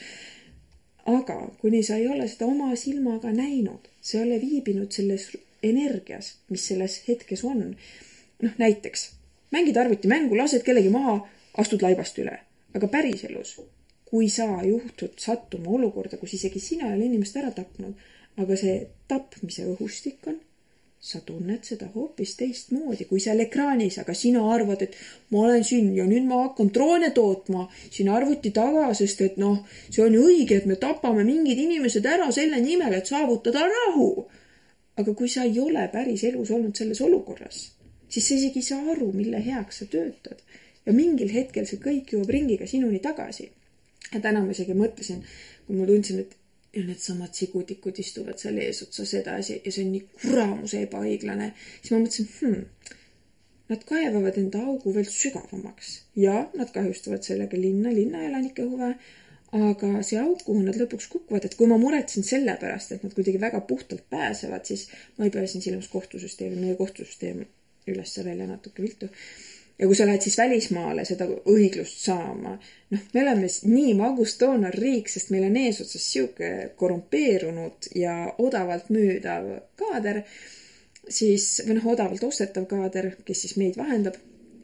Aga kuni sa ei ole seda oma silmaga näinud, sa ei ole viibinud selles energias, mis selles hetkes on. Näiteks, mängid arvuti mängu, lased kellegi maha, astud laibast üle. Aga päriselus, kui sa juhtud sattuma olukorda, kus isegi sina ei ole inimest ära tapnud, aga see tapmise õhustik on, sa tunned seda hoopis teistmoodi kui seal ekraanis, aga sina arvad, et ma olen siin ja nüüd ma hakkan droone tootma siin arvuti taga, sest et see on ju õige, et me tapame mingid inimesed ära selle nimel, et saavutada rahu. Aga kui sa ei ole päris elus olnud selles olukorras, siis sa isegi ei saa aru, mille heaks sa töötad. Ja mingil hetkel see kõik jõuab ringiga sinuni tagasi. Ja täna ma isegi mõtlesin, kui ma tundsin, et ja need samad sigutikud istuvad seal eesotsa sedasi ja see on nii kuramuse ebaõiglane. Siis ma mõtlesin, nad kaevavad enda augu veel sügavamaks. Ja nad kahjustavad sellega linnaelanike huve, aga see auk, kuhu nad lõpuks kukuvad, et kui ma muretsen selle pärast, et nad kuidagi väga puhtalt pääsevad, siis ma ei pea siin silmas kohtusüsteemi, meie kohtusüsteem üles välja natuke viltu. Ja kui sa lähed siis välismaale seda õiglust saama, me oleme nii magustoonar riik, sest meil on eesotsas siuke korrumpeerunud ja odavalt müüdav kaader, siis, või odavalt ostetav kaader, kes siis meid vahendab,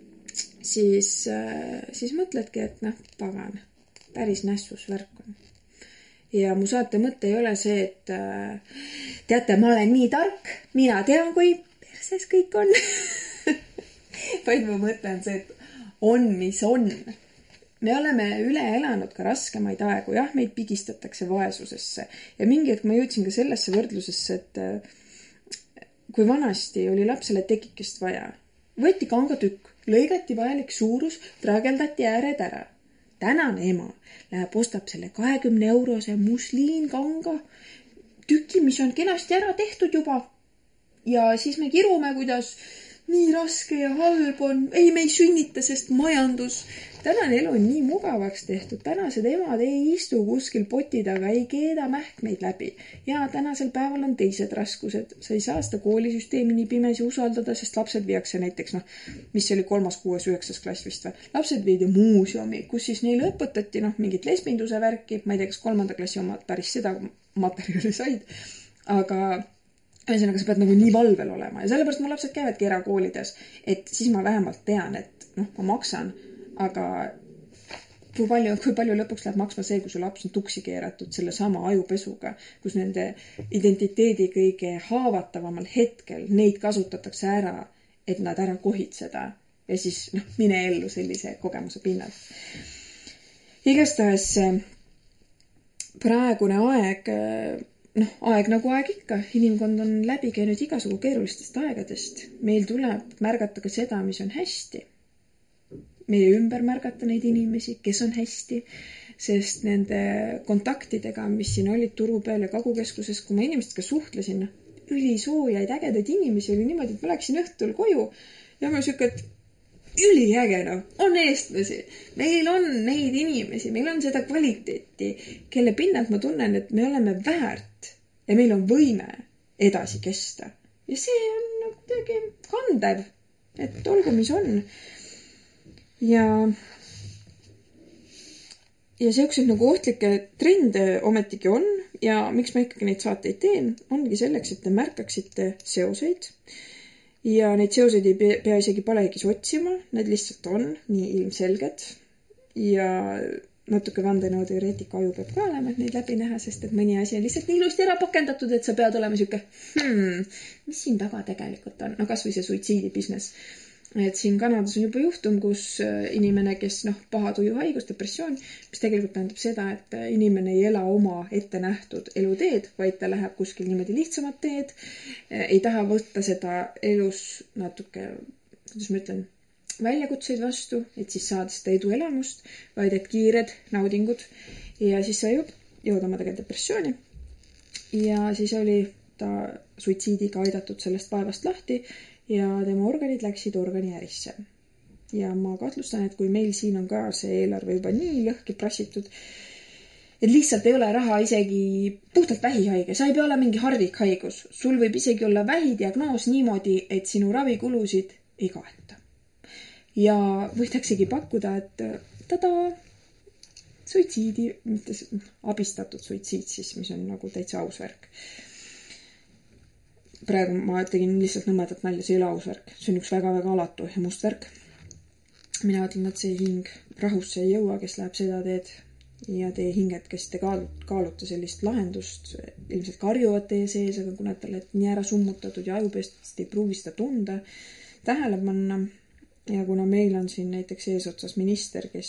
siis mõtledki, et pagan, päris nässus värk on. Ja mu saate mõte ei ole see, et teate, ma olen nii tark, mina tean, kui perses kõik on. Vaid mu mõte on see, et on, mis on. Me oleme üle elanud ka raskemaid aegu. Jah, meid pigistatakse vaesusesse. Ja mingi hetk ma jõudsin ka sellesse võrdlusesse, et kui vanasti oli lapsele tekikest vaja, võeti kangatükk, lõigati vajalik suurus, traageldati ääred ära. Tänane ema läheb ostab selle 20 € musliinkanga tüki, mis on kenasti ära tehtud juba. Ja siis me kirume, kuidas nii raske ja halb on. Ei, me ei sünnita, sest majandus. Tänane elu on nii mugavaks tehtud. Tänased emad ei istu kuskil poti taga, ei keeda mähkmeid läbi. Ja tänasel päeval on teised raskused. Sa ei saa seda koolisüsteemi nii pimesi usaldada, sest lapsed viiakse näiteks, mis oli 3., 6., 9. klass vist või. Lapsed viidi muuseumi, kus siis neile õpetati mingit lesbinduse värki. Ma ei tea, kas 3. klassi omad päris seda materjali said. Aga ühesõnaga, sa pead nii valvel olema ja sellepärast mu lapsed käivadki erakoolides, et siis ma vähemalt tean, et ma maksan, aga kui palju lõpuks läheb maksma see, kui su laps on tuksi keeratud selle sama ajupesuga, kus nende identiteedi kõige haavatavamal hetkel neid kasutatakse ära, et nad ära kohitseda ja siis mine ellu sellise kogemuse pinnalt. Igastahes praegune aeg nagu aeg ikka. Inimkond on läbi käinud igasugu keerulistest aegadest. Meil tuleb märgata ka seda, mis on hästi. meie ümber märgata neid inimesi, kes on hästi, sest nende kontaktidega, mis siin olid turu peal ja Kagukeskuses, kui ma inimestega suhtlesin, ülisoojaid, ägedaid inimesi oli niimoodi, et ma läksin õhtul koju ja ma siuke, et üliäge, on eestlasi. Meil on neid inimesi, meil on seda kvaliteeti, kelle pinnalt ma tunnen, et me oleme väärt ja meil on võime edasi kesta. Ja see on kuidagi kandev, et olgu, mis on. Ja seokseid nagu ohtlikke trende ometigi on ja miks ma ikkagi neid saateid teen, ongi selleks, et te märkaksite seoseid ja neid seoseid ei pea isegi palehigis otsima, need lihtsalt on nii ilmselged ja natuke vandenõuteoreetika aju peab ka olema, et neid läbi näha, sest et mõni asi on lihtsalt nii ilusti ära pakendatud, et sa pead olema siuke, mis siin taga tegelikult on, no kas või see suitsiidi business. Et siin Kanadas on juba juhtum, kus inimene, kes pahatuju haigus, depressioon, mis tegelikult tähendab seda, et inimene ei ela oma ette nähtud eluteed, vaid ta läheb kuskil niimoodi lihtsamat teed, ei taha võtta seda elus natuke, kuidas ma ütlen, väljakutseid vastu, et siis saada seda eduelamust, vaid et kiired naudingud ja siis sa jõud omadega depressiooni ja siis oli ta suitsiidiga aidatud sellest vaevast lahti ja tema organid läksid organiärisse. Ja ma kahtlustan, et kui meil siin on ka see eelarve juba nii lõhki prassitud, et lihtsalt ei ole raha isegi puhtalt vähihaige, sa ei pea olla mingi harvikhaigus. Sul võib isegi olla vähidiagnoos niimoodi, et sinu ravikulusid ei kaeta. Ja võidaksegi pakkuda, et suitsiidi, mitte abistatud suitsiid siis, mis on nagu täitsa ausvärk. Praegu ma tegin lihtsalt nõmedat nalja, see ei ole ausvärk. See on üks väga-väga alatu ja mustvärk. Mina ütlen, et see hing rahusse ei jõua, kes läheb seda teed ja teie hinged, kes te kaalute sellist lahendust, ilmselt karjuvad teie sees, aga kuna te olete nii ära summutatud ja ajupestest ei pruugi seda tunda, tähele panna ja kuna meil on siin näiteks eesotsas minister, kes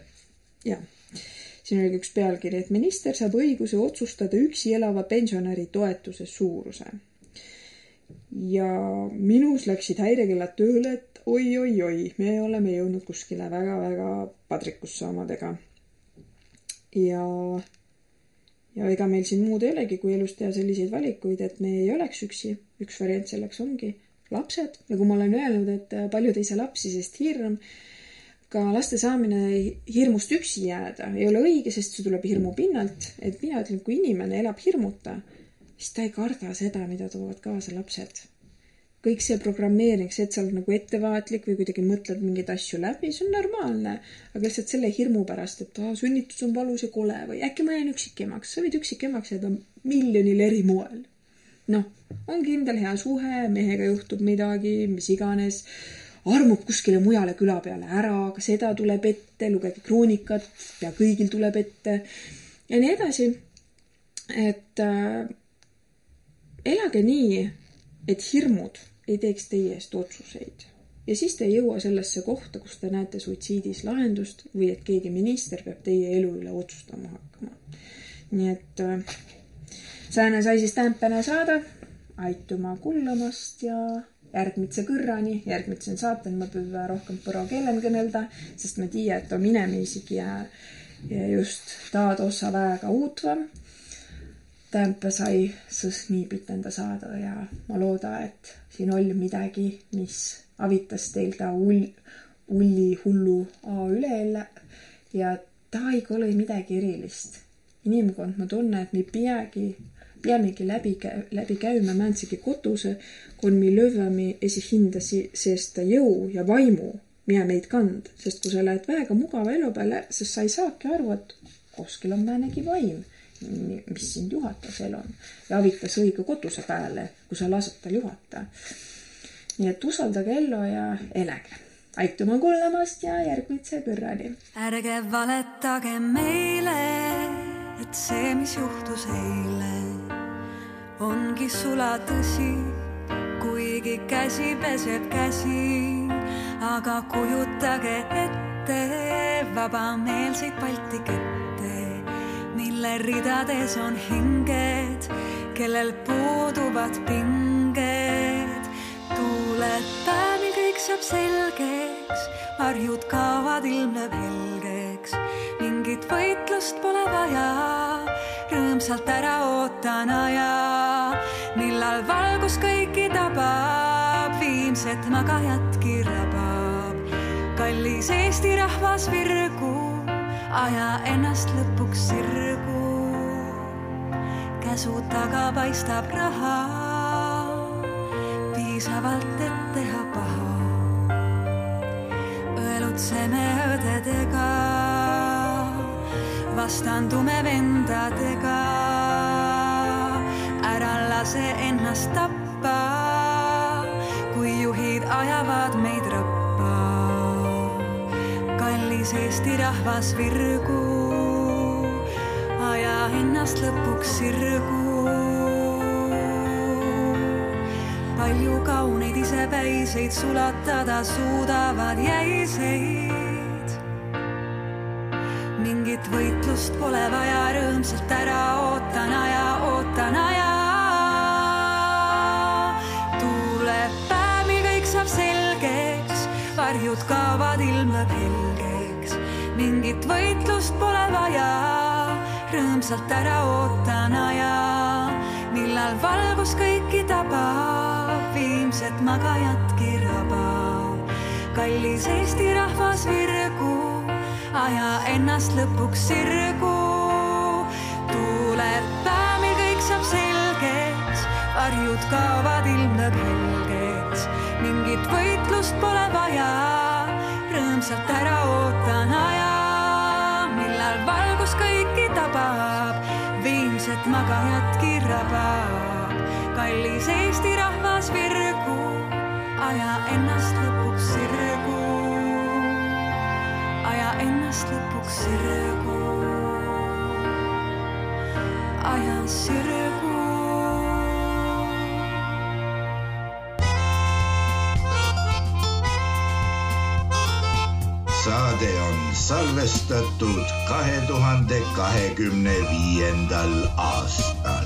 siin oli üks pealkiri, et minister saab õiguse otsustada üksi elava pensionäri toetuse suuruse. Ja minus läksid häirekellad tööle, et oi, me oleme jõudnud kuskile väga-väga padrikusse omadega. Ja ega meil siin muud ei olegi, kui elus teha selliseid valikuid, et me ei oleks üksi. Üks variant selleks ongi lapsed. Ja kui ma olen öelnud, et paljud ei saa lapsi, sest hirm, ka laste saamine hirmust üksi jääda ei ole õige, sest see tuleb hirmu pinnalt. Et mina ütlen, kui inimene elab hirmuta, siis ta ei karda seda, mida toovad kaasa lapsed. Kõik see programmeering, see, et sa oled nagu ettevaatlik või kuidagi mõtled mingeid asju läbi, see on normaalne. Aga lihtsalt selle hirmu pärast, et sünnitus on valus ja kole või äkki ma jään üksikemaks. Sa võid üksikemaks jääda miljonil eri moel. On kindel hea suhe, mehega juhtub midagi, mis iganes, armub kuskile mujale küla peale ära, aga seda tuleb ette, lugege kroonikat ja kõigil tuleb ette ja nii edasi. Et elage nii, et hirmud ei teeks teie eest otsuseid. Ja siis te ei jõua sellesse kohta, kus te näete suitsiidis lahendust või et keegi minister peab teie elu üle otsustama hakkama. Nii et sääne sai siis tämpäne saada. Aituma kullamast ja järgmitse kõrrani. Järgmitsen saaten ma püüa rohkem põro keelen kõnelda, sest ma tiia, et on minemisigi ja just taad ossa väega uutvam. Tämppä sai sõs nii pitenda saada ja ma looda, et siin oli midagi, mis avitas teilta ulli hullu üle ja taigi oli midagi erilist. Inimkond ma tunne, et me peamegi läbi käymä mäntsegi kotuse, kun me löydämme esihindasi seesta jõu ja vaimu, mida meid kand. Sest kui sa lähed väega mugava elu peale, siis sa ei saaki arvu, et koskil on väänegi vaim, mis sind juhatas elon ja avitas õige kotuse pääle, kui sa lased tal juhata. Nii et usaldage ellu ja elage. Aituma kullamast ja järgmitse kõrrani. Ärge valetage meile, et see, mis juhtus eile, ongi sulatõsi, kuigi käsi peseb käsi, aga kujutage ette vabameelseid Balti kette, mille ridades on hinged, kellel puuduvad pinged. Tuuled päevil kõik saab selgeks, varjud kaovad, ilm lööb helgeks. Mingit võitlust pole vaja, rõõmsalt ära ootan aja, millal valgus kõiki tabab, viimset magajatki rabab. Kallis Eesti rahvas virgu, aja ennast lõpuks sirgu. Käsu taga paistab raha, piisavalt, et teha paha. Õelutseme õdedega, vastandume vendadega. Ära lase ennast tappa, kui juhid ajavad meid rappa. Kallis Eesti rahvas virgu, aja ennast lõpuks sirgu. Palju kauneid isepäiseid sulatada suudavad jäiseid. Mingit võitlust pole vaja, rõõmsalt ära ootan aja. Tuleb päev, mil kõik saab selgeks, varjud kaovad, ilm lööb helgeks. Mingit võitlust pole vaja, rõõmsalt ära ootan aja, millal valgus kõiki tabab, viimset magajatki rabab. Kallis Eesti rahvas virgu, aja ennast lõpuks sirgu. Tuleb päev, mil kõik saab selgeks, varjud kaovad, ilm lööb helgeks. Mingit võitlust pole vaja, rõõmsalt ära ootan aja, millal valgus kõiki tabab, viimset magajatki rabab. Kallis Eesti rahvas virgu, aja ennast lõpuks sirgu. Aja ennast lõpuks sirgu. Aja sirgu. Saade on salvestatud 2025. aastal.